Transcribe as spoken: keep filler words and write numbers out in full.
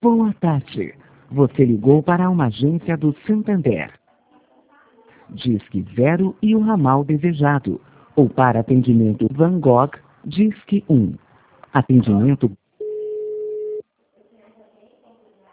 Boa tarde. Você ligou para uma agência do Santander. Disque zero e o ramal desejado. Ou para atendimento Van Gogh, Disque um. Atendimento